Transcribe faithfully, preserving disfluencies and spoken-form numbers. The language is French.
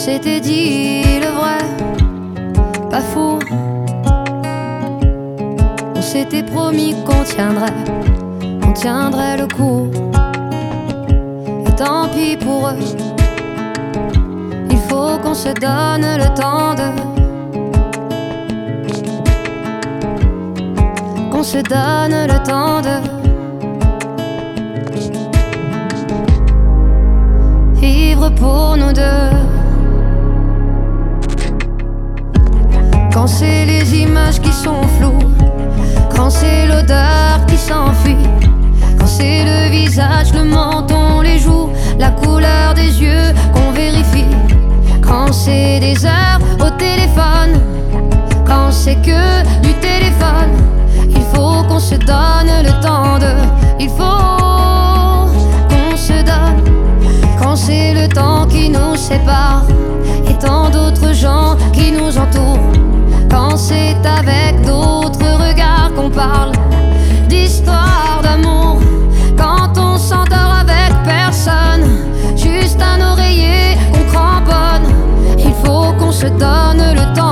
s'était dit le vrai, pas fou. On s'était promis qu'on tiendrait, on tiendrait le coup. Et tant pis pour eux, il faut qu'on se donne le temps de, qu'on se donne le temps de vivre pour nous deux. Quand c'est les images qui sont floues, quand c'est l'odeur qui s'enfuit, quand c'est le visage, le menton, les joues, la couleur des yeux qu'on vérifie, quand c'est des heures au téléphone, quand c'est que du téléphone, il faut qu'on se donne le temps de, il faut qu'on se donne. Quand c'est le temps qui nous sépare et tant d'autres gens qui nous entourent, quand c'est avec d'autres regards qu'on parle d'histoire d'amour, quand on s'endort avec personne, juste un oreiller qu'on cramponne, il faut qu'on se donne le temps